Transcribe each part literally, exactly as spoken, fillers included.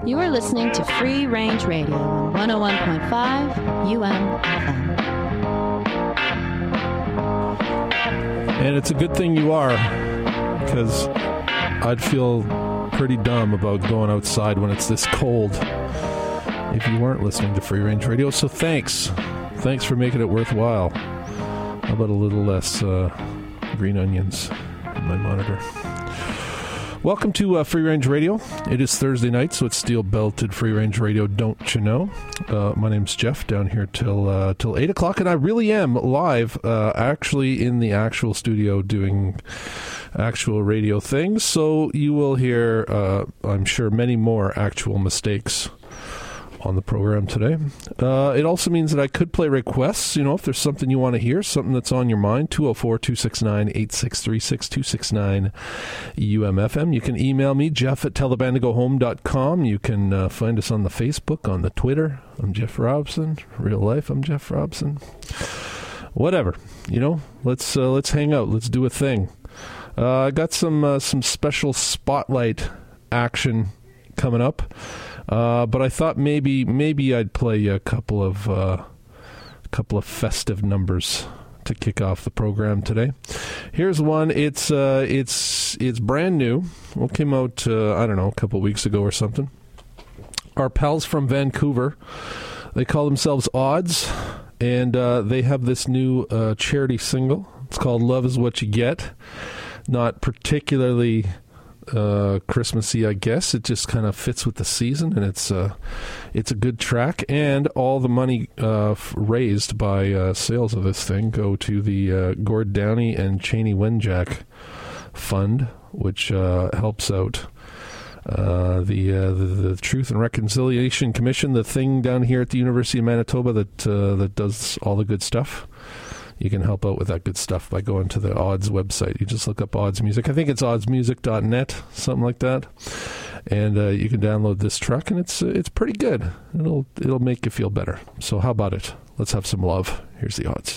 You are listening to Free Range Radio on one oh one point five U M F M. And it's a good thing you are, because I'd feel pretty dumb about going outside when it's this cold if you weren't listening to Free Range Radio. So thanks. Thanks for making it worthwhile. How about a little less uh, green onions in my monitor? Welcome to uh, Free Range Radio. It is Thursday night, so it's steel-belted Free Range Radio, don't you know? Uh, my name's Jeff, down here till uh, till eight o'clock, and I really am live, uh, actually in the actual studio doing actual radio things, so you will hear, uh, I'm sure, many more actual mistakes on the program today. Uh, it also means that I could play requests, you know, if there's something you want to hear, something that's on your mind, two oh four, two six nine, eight six three six, two six nine U M F M. You can email me, Jeff at tell the band to go home dot com. You can uh, find us on the Facebook, on the Twitter. I'm Jeff Robson. Real life, I'm Jeff Robson. Whatever, you know, let's uh, let's hang out. Let's do a thing. Uh, I got some uh, some special spotlight action coming up. Uh, but I thought maybe maybe I'd play a couple of uh, a couple of festive numbers to kick off the program today. Here's one. It's uh, it's it's brand new. Well, it came out uh, I don't know a couple of weeks ago or something. Our pals from Vancouver, they call themselves Odds, and uh, they have this new uh, charity single. It's called "Love Is What You Get." Not particularly Uh, Christmassy, I guess. It just kind of fits with the season, and it's uh, it's a good track. And all the money uh, f- raised by uh, sales of this thing go to the uh, Gord Downie and Cheney Wenjack Fund, which uh, helps out uh, the, uh, the the Truth and Reconciliation Commission, the thing down here at the University of Manitoba that uh, that does all the good stuff. You can help out with that good stuff by going to the Odds website. You just look up Odds Music. I think it's odds music dot net, something like that. And uh, you can download this track, and it's uh, it's pretty good. It'll it'll make you feel better. So how about it? Let's have some love. Here's the Odds.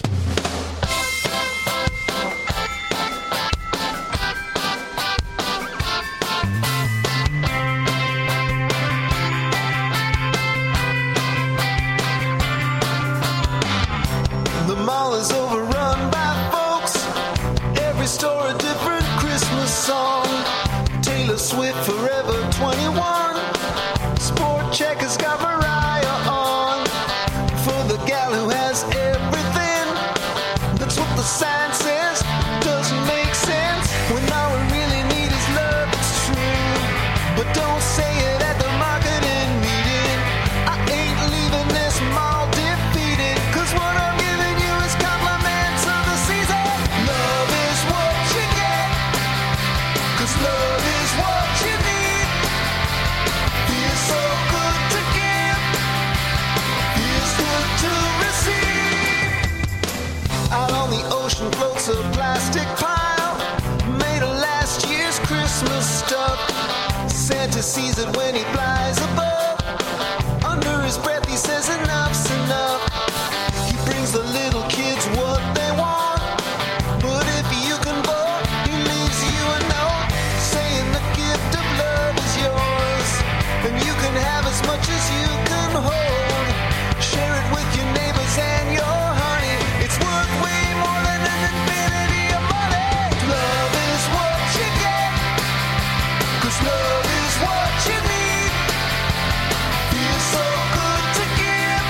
Swift Forever twenty-one. Sport Checkers got Mariah on. For the gal who has everything. That's what the sign says. Doesn't make sense. When all we really need is love, it's true. But don't say it at the marketing meeting. I ain't leaving this mall defeated. Cause what I'm giving you is compliments of the season. Love is what you get. Cause love is what you need. Feels so good to give. Feels good to receive. Out on the ocean floats a plastic pile made of last year's Christmas stuff. Santa sees it when he flies above. Under his breath he says enough's enough. He brings the little kids what they want. But if you can vote, he leaves you a note saying the gift of love is yours, and you can have as much as you can hold. Share it with your neighbors and your honey. It's worth way more than an infinity of money. Love is what you get, cause love is what you need. Feels so good to give.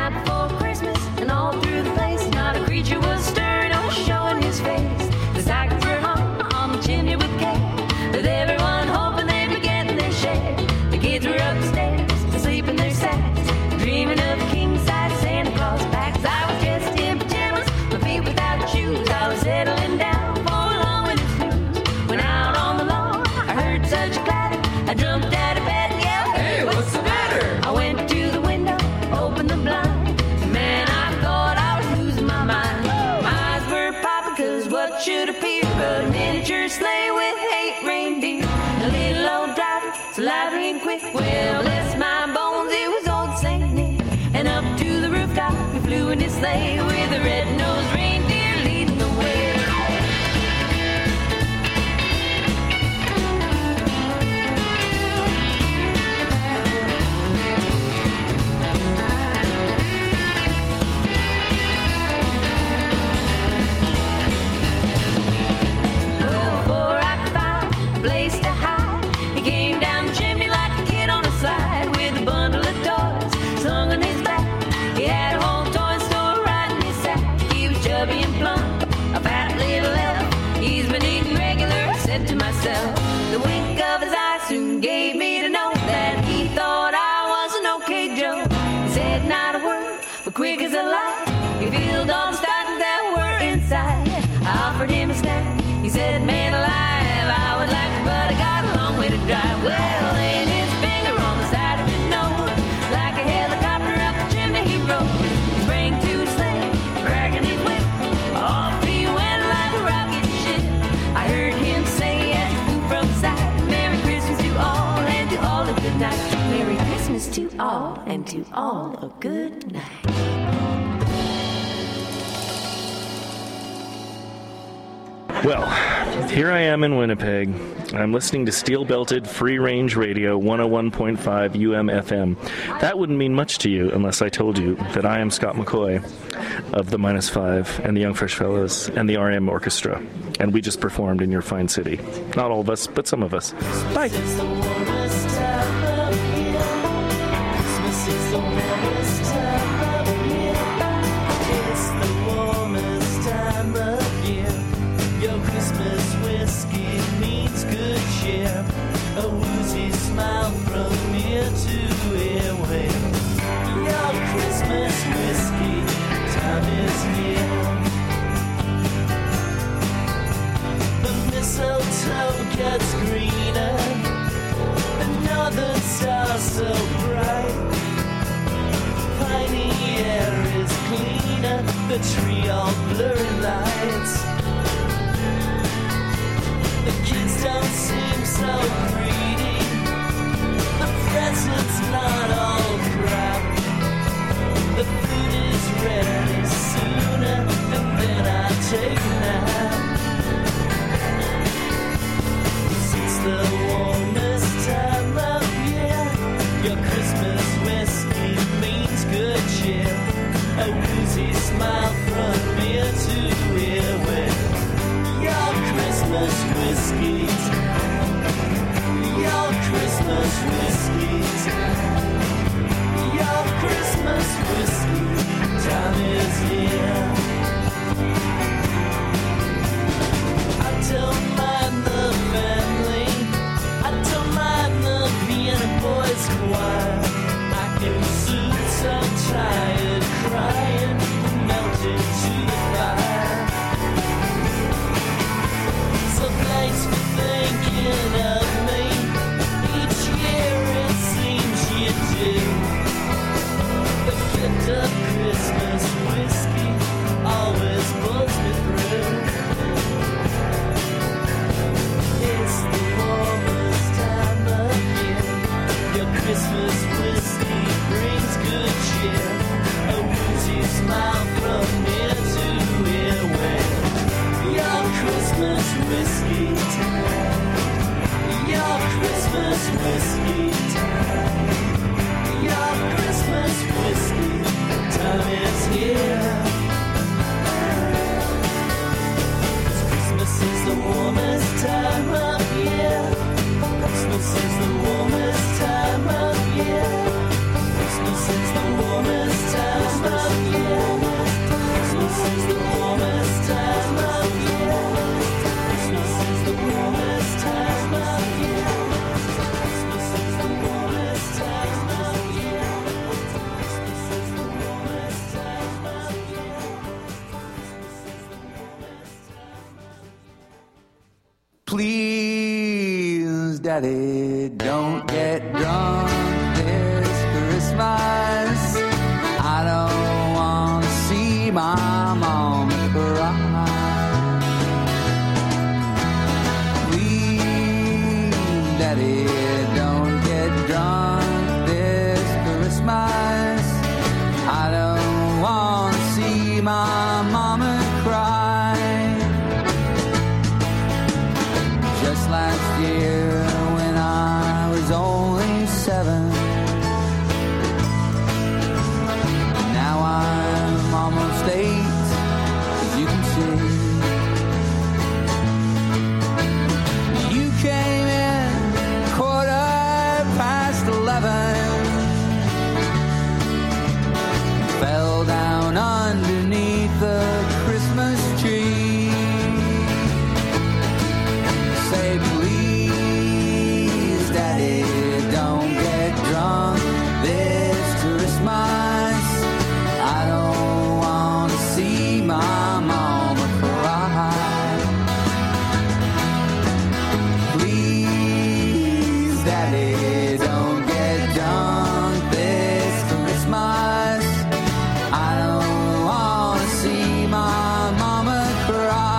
night before Christmas, and all through the place, not a creature was stirring or showing his face. The stockings were hung on the chimney with care, with everyone hoping they'd be getting their share. The kids were upstairs, asleep in their sacks, dreaming of king-size Santa Claus packs. I was dressed in pajamas, my feet without shoes. I was settling down for a long winter snooze. When out on the lawn, I heard such a clatter. I jumped out of bed and yelled, "Hey, what's the matter?" I went to the window, opened the blind. Man, I thought I was losing my mind. My eyes were popping, cause what should appear but a miniature sleigh with eight reindeer. A little old driver, so lively and quick. Well, bless my bones, it was old Saint Nick. And up to the rooftop, we flew in his sleigh with a red-nosed reindeer leading the way. Well, before I could find a place to hide, he came down the chimney like a kid on a slide with a bundle of toys slung on his back. He had a whole toy store right in his sack. He was chubby and plump, a fat little elf. He's been eating regular, I said to myself. The wink of his eye soon gave me to know that he thought I was an okay Joe. He said not a word, but quick as a light, he filled all the stockings that were inside. I offered him a snack, he said, "Man alive, I would like to, but I got a long way to drive." Well, laying his finger on the side of his nose, like a helicopter up the chimney he rode. He sprang to his sleigh, cracking his whip, off he went like a rocket ship. I heard him say as he flew from sight, "Merry Christmas to all, and to all a good night." Merry Christmas to all, and to all a good night. Well, here I am in Winnipeg. I'm listening to steel-belted, free-range radio, one oh one point five U M F M. That wouldn't mean much to you unless I told you that I am Scott McCoy of the Minus Five and the Young Fresh Fellows and the R E M Orchestra. And we just performed in your fine city. Not all of us, but some of us. Bye. It's the warmest time of year. Christmas is the warmest time of year. It's the warmest time of year. Your Christmas whiskey means good cheer. A woozy smile from ear to earway. Your Christmas whiskey time is near. The mistletoe gets greener, the northern star so bright. Piney air is cleaner, the tree all blurry lights. The kids don't seem so greedy, the presents not all crap. The food is ready sooner, and then I take a nap. It's the warmest time of year. Your Christmas whiskey means good cheer. A woozy smile from ear to ear with your Christmas whiskey time. Your Christmas whiskey time. Your Christmas whiskey time is here. I don't mind the family, I don't mind the Vienna Boys choir. I can soothe some tired crying, melted to the fire. So thanks for thinking of me. Each year it seems you do. The gift of Christmas whiskey always pulls me through. It's the warmest time of year. Your Christmas whiskey brings good cheer. A woozy smile from ear to ear with your Christmas whiskey time. Your Christmas whiskey time. Your Christmas whiskey time is here. Christmas is the warmest time of year. Christmas is the warmest time of year. Christmas is the warmest time of year. please, Daddy, don't get drunk this Christmas. I don't want to see my mom cry. Please, Daddy, don't get drunk this Christmas. I don't want to see my mama cry. Just last year when I was only seven, now I'm almost eight, as you can see. You came in quarter past eleven, fell down underneath the Christmas tree. Say please, Daddy, don't get drunk this Christmas. I don't want to see my mama cry. Please, Daddy, don't get drunk this Christmas. I don't want to see my mama cry.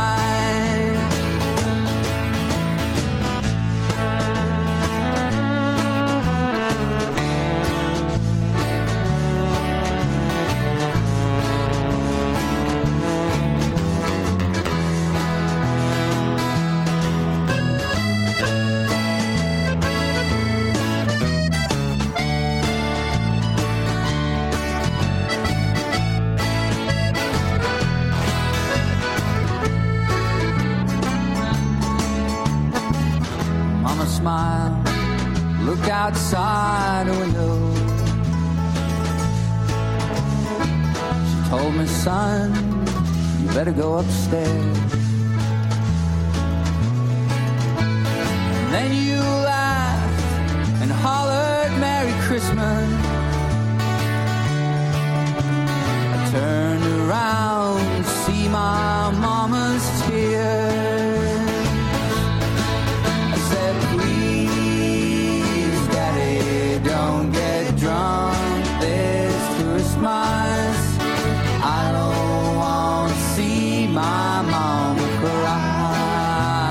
Mama smiled, look outside the window. She told me, son, you better go upstairs. And then you laughed and hollered Merry Christmas. I turned around to see my mama's tears. I said, please, Daddy, don't get drunk this Christmas. I don't want to see my mama cry.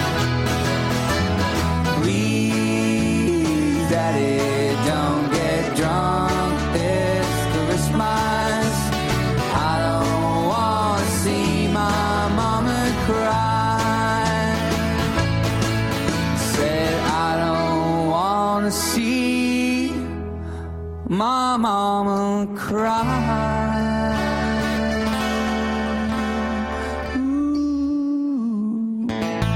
Please, Daddy, don't get drunk this Christmas. I don't want to see my mama cry. Said I don't want to see my mama cry. Ooh.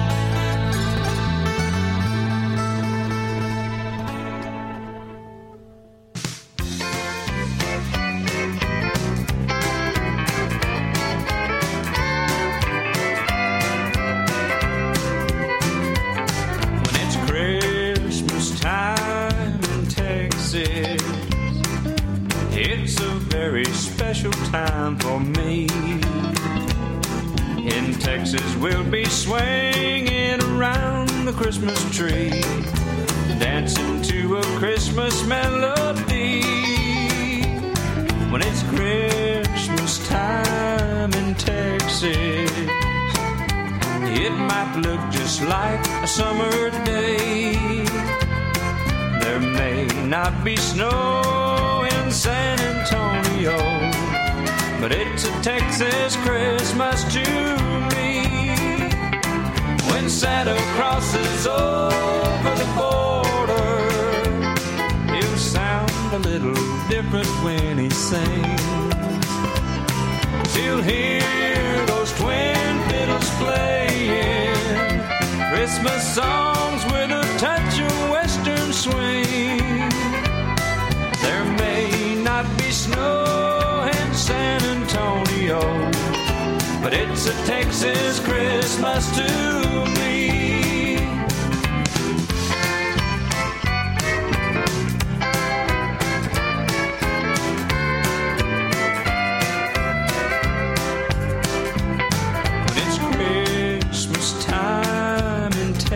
When it's Christmas time in Texas, it's a very special time for me. In Texas, we'll be swinging around the Christmas tree, dancing to a Christmas melody. When it's Christmas time in Texas, it might look just like a summer day. There may not be snow in San Antonio, but it's a Texas Christmas to me. When Santa crosses over the border, he'll sound a little different when he sings. You'll hear those twin fiddles playing Christmas songs with a touch of western swing. There may not be snow in San Antonio, but it's a Texas Christmas to me. When it's Christmas time in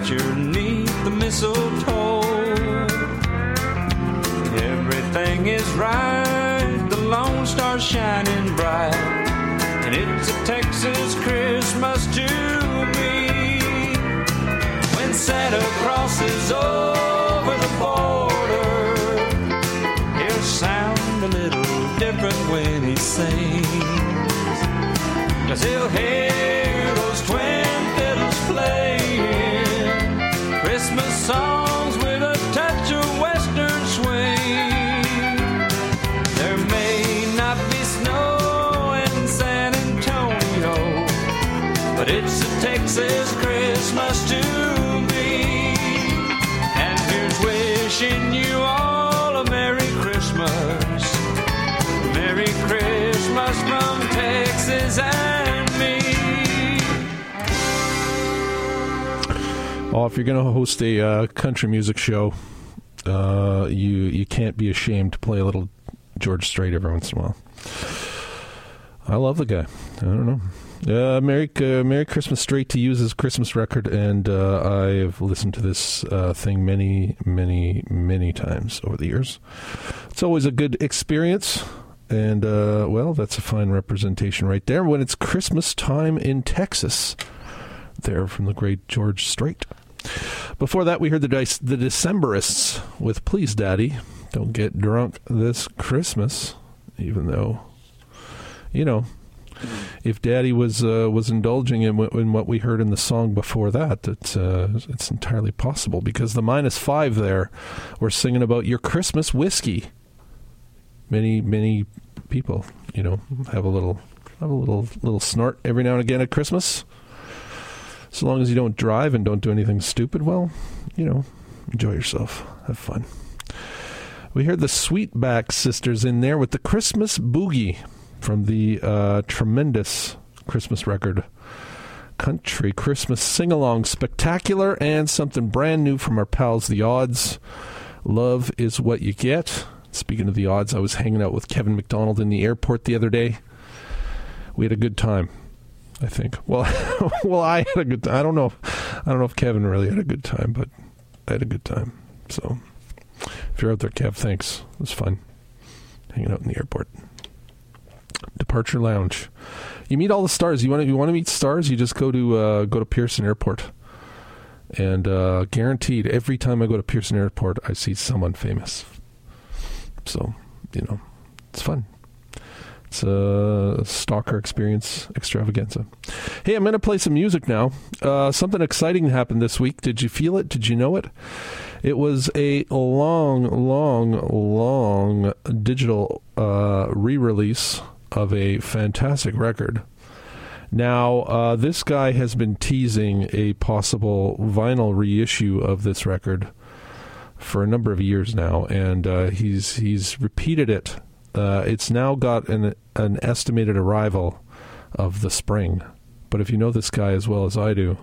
manger 'neath the mistletoe. Everything is right, the Lone Star's shining bright, and it's a Texas Christmas to me. When Santa crosses over the border, he'll sound a little different when he sings, 'cause he'll hear those twin fiddles playing Christmas songs with a touch of western swing. There may not be snow in San Antonio, but it's a Texas Christmas to me. And here's wishing you all a Merry Christmas. Merry Christmas from Texas and me. Oh, if you're going to host a uh, country music show, uh, you you can't be ashamed to play a little George Strait every once in a while. I love the guy. I don't know. Uh, Merry uh, Merry Christmas Strait to use his Christmas record, and uh, I've listened to this uh, thing many, many, many times over the years. It's always a good experience, and, uh, well, that's a fine representation right there when it's Christmas time in Texas. There from the great George Strait. Before that, we heard the, Dice- the Decemberists with Please Daddy, Don't Get Drunk This Christmas, even though, you know, if Daddy was uh, was indulging in, w- in what we heard in the song before that, it's, uh, it's entirely possible, because the minus five there were singing about your Christmas whiskey. Many, many people, you know, have a little have a little little snort every now and again at Christmas. So long as you don't drive and don't do anything stupid, well, you know, enjoy yourself. Have fun. We heard the Sweetback Sisters in there with the Christmas Boogie from the uh, tremendous Christmas record, Country Christmas Sing-Along Spectacular, and something brand new from our pals, The Odds. Love is what you get. Speaking of The Odds, I was hanging out with Kevin McDonald in the airport the other day. We had a good time, I think. Well, well, I had a good time. I don't know. I don't know if Kevin really had a good time, but I had a good time. So, if you're out there, Kev, thanks. It was fun hanging out in the airport. Departure Lounge. You meet all the stars. You want to you want to meet stars? You just go to uh, go to Pearson Airport, and uh, guaranteed every time I go to Pearson Airport, I see someone famous. So, you know, it's fun. It's a stalker experience extravaganza. Hey, I'm going to play some music now. Uh, something exciting happened this week. Did you feel it? Did you know it? It was a long, long, long digital uh, re-release of a fantastic record. Now, uh, this guy has been teasing a possible vinyl reissue of this record for a number of years now, and uh, he's he's repeated it. Uh, it's now got an an estimated arrival of the spring. But if you know this guy as well as I do,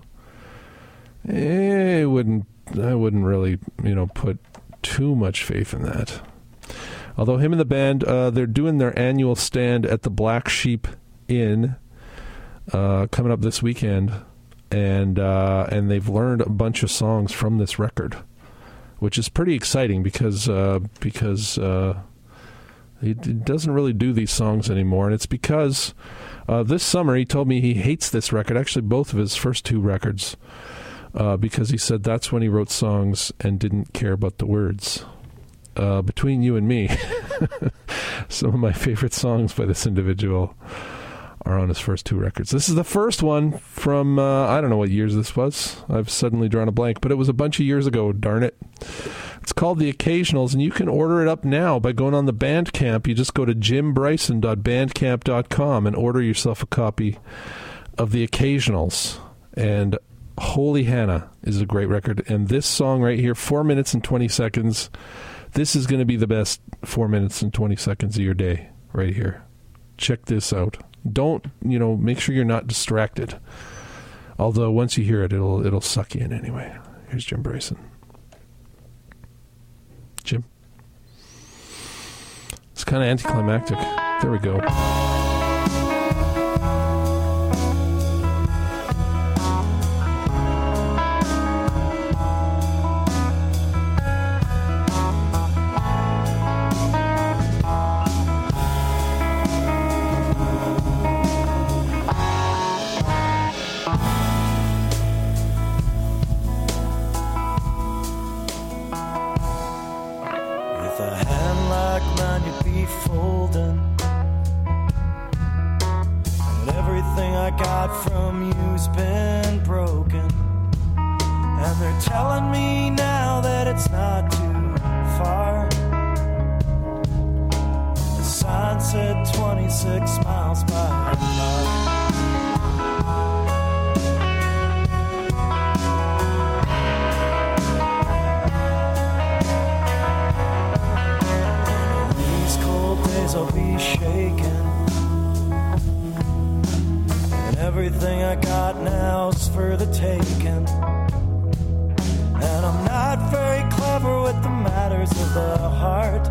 eh, I wouldn't I wouldn't really you know put too much faith in that. Although him and the band, uh, they're doing their annual stand at the Black Sheep Inn uh, coming up this weekend, and uh, and they've learned a bunch of songs from this record, which is pretty exciting because uh, because uh, he doesn't really do these songs anymore, and it's because uh, this summer he told me he hates this record, actually both of his first two records, uh, because he said that's when he wrote songs and didn't care about the words. Uh, between you and me, some of my favorite songs by this individual are on his first two records. This is the first one from, uh, I don't know what years this was. I've suddenly drawn a blank, but it was a bunch of years ago, darn it. It's called The Occasionals, and you can order it up now by going on the Bandcamp. You just go to jim bryson dot bandcamp dot com and order yourself a copy of The Occasionals. And Holy Hannah is a great record. And this song right here, four minutes and twenty seconds, this is going to be the best four minutes and twenty seconds of your day right here. Check this out. Don't, you know, make sure you're not distracted. Although once you hear it, it'll it'll suck you in anyway. Here's Jim Bryson. Jim? It's kind of anticlimactic. There we go. With a hand like mine, you'd be folding. And everything I got from you's been broken. And they're telling me now that it's not too far. The sign said twenty-six miles by hour. I'll be shaken, and everything I got now's for the taking. And I'm not very clever with the matters of the heart.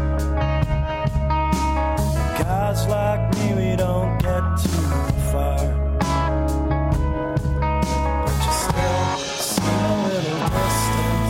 Guys like me, we don't get too far. But you still seem a little distant.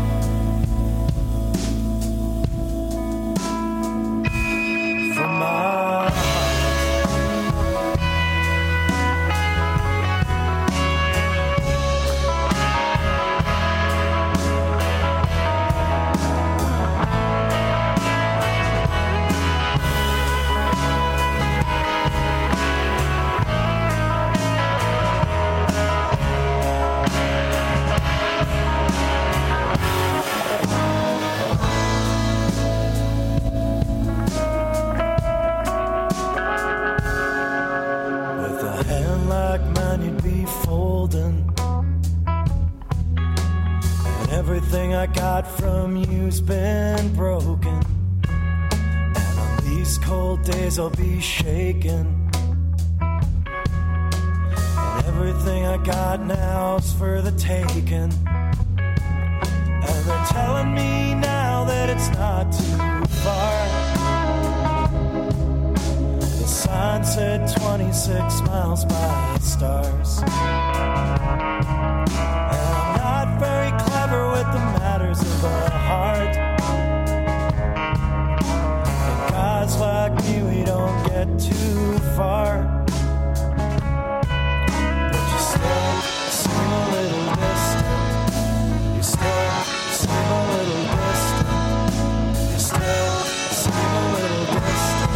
I got from you's been broken. And on these cold days I'll be shaken. And everything I got now's for the taking. And they're telling me now that it's not too far. The sign said twenty-six miles by stars. Very clever with the matters of the heart. And guys like me, we don't get too far. But you still seem a little distant. You still seem a little distant. You still seem a little distant.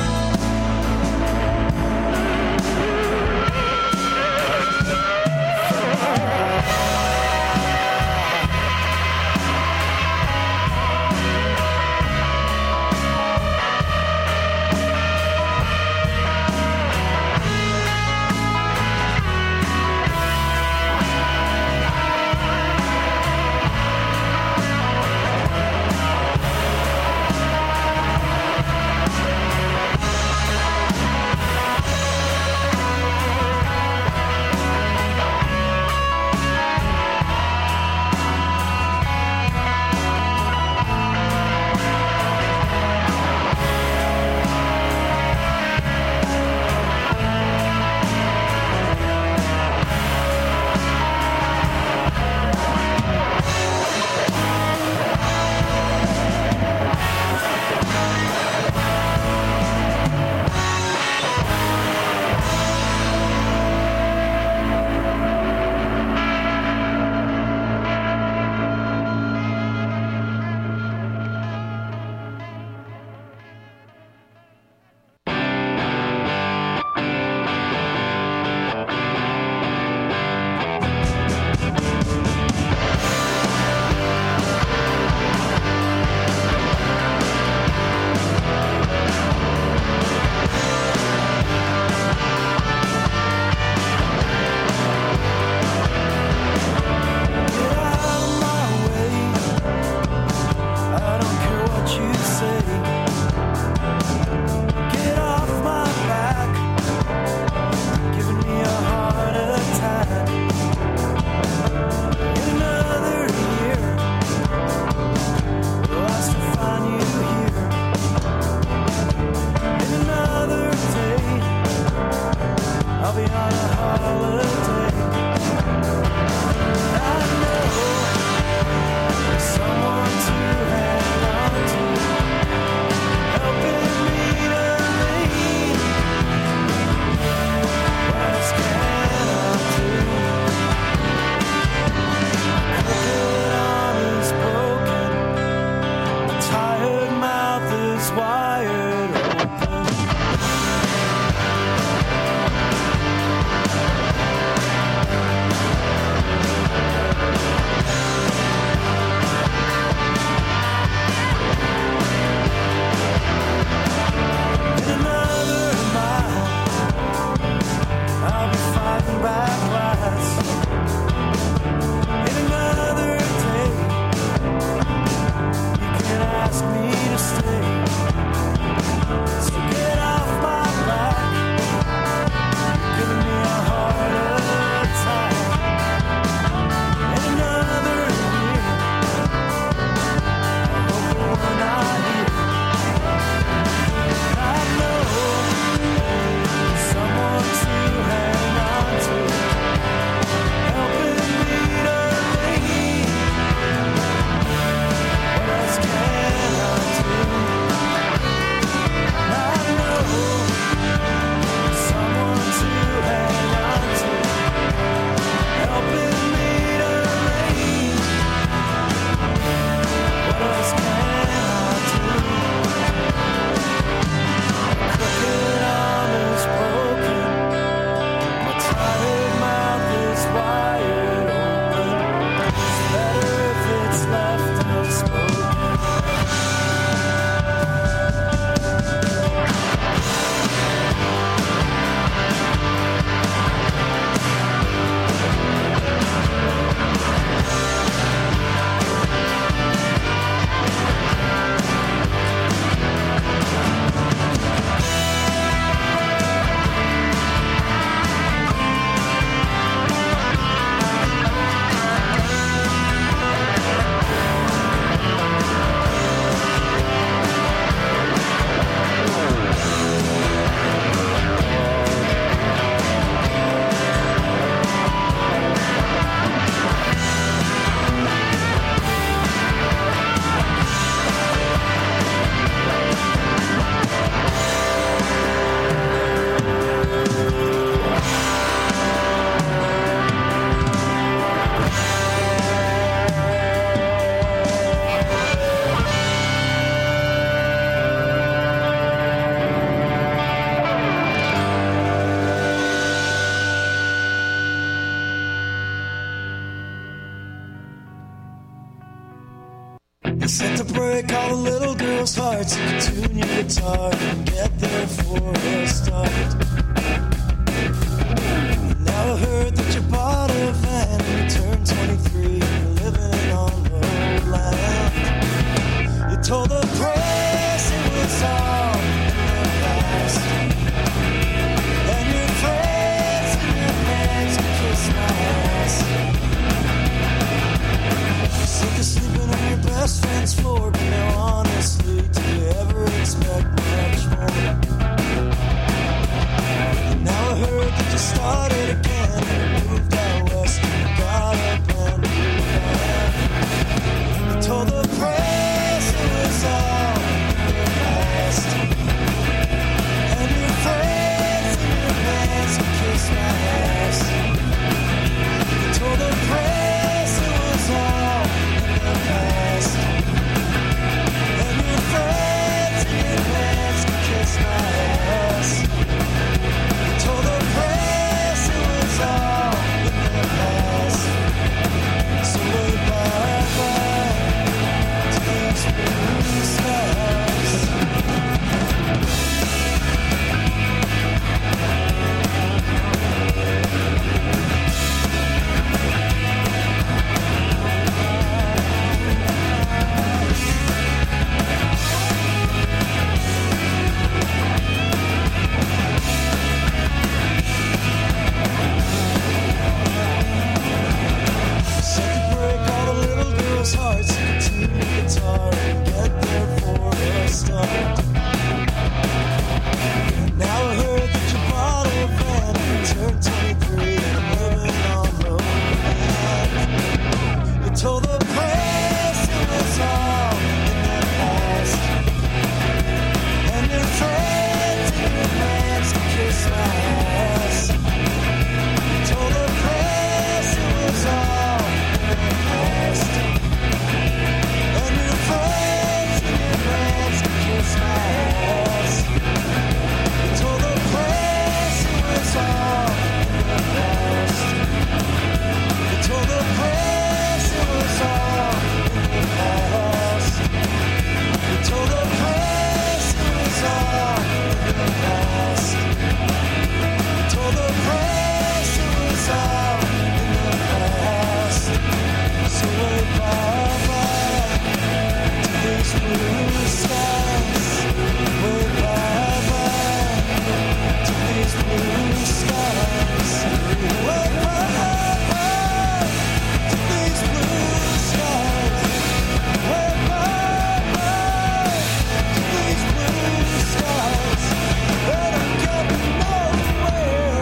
break all the little girls' hearts. You can tune your guitar and get there for a start. Now I heard that you bought a van and you turned twenty-three. You're living on the land. You told the press it was all in the past. And your friends and your fans could kiss my ass. You're sick of sleeping on your best friend's floor, but now honestly, do you ever expect much more? And now I heard that you started again and you moved out west and you got a brand new band. You told the press it was all in the past. And your friends and your fans could kiss my ass. You told the press it was all in the past. And your friends and your fans could kiss my ass. You told the press it was all in the past. So wave bye-bye to these blue skies. Second break all the little girls' hearts. You can tune your guitar and get there for a start. Now I heard that you bought a van and you turned twenty-three and living on the land. You told the press it was all in the past. And your friends and your fans could kiss my ass. You told the press it was all in the past. And your friends and your fans could kiss my ass. You told the press it was all in the past. You told the press it was all in the past. You told the press it was all in the past. You told the press it was all in the past. So wave bye-bye to these blue skies. Wave bye-bye to these blue skies. Wave bye-bye to these blue skies. Wave bye-bye to these blue skies. But I'm getting nowhere.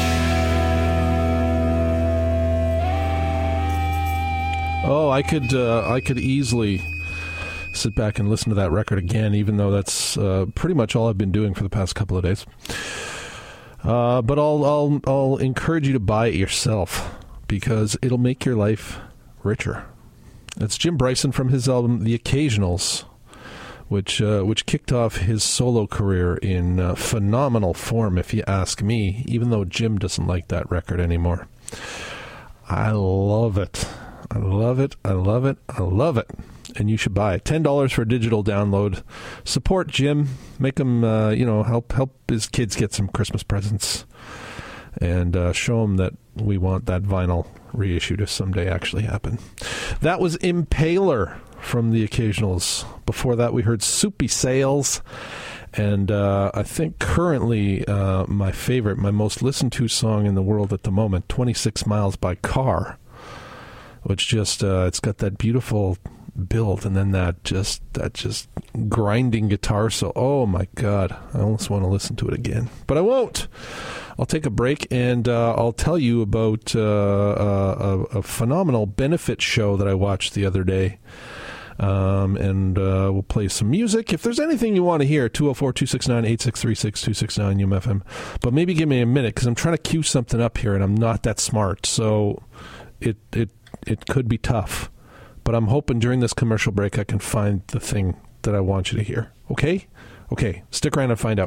Oh, I could uh, I could easily sit back and listen to that record again, even though that's uh, pretty much all I've been doing for the past couple of days. Uh, but I'll I'll I'll encourage you to buy it yourself because it'll make your life richer. It's Jim Bryson from his album The Occasionals, which uh, which kicked off his solo career in uh, phenomenal form, if you ask me. Even though Jim doesn't like that record anymore, I love it. I love it. I love it. I love it. And you should buy it. ten dollars for a digital download. Support Jim. Make him, uh, you know, help help his kids get some Christmas presents. And uh, show him that we want that vinyl reissue to someday actually happen. That was Impaler from The Occasionals. Before that, we heard Soupy Sales. And uh, I think currently uh, my favorite, my most listened to song in the world at the moment, twenty-six miles by Car. Which just, uh, it's got that beautiful build and then that just, that just grinding guitar. So, oh my God, I almost want to listen to it again. But I won't. I'll take a break and uh, I'll tell you about uh, a, a phenomenal benefit show that I watched the other day. Um, and uh, we'll play some music. If there's anything you want to hear, two oh four, two six nine, eight six three six, two six nine U M F M. But maybe give me a minute because I'm trying to cue something up here and I'm not that smart. So it it it could be tough. But I'm hoping during this commercial break I can find the thing that I want you to hear. Okay? Okay, stick around and find out.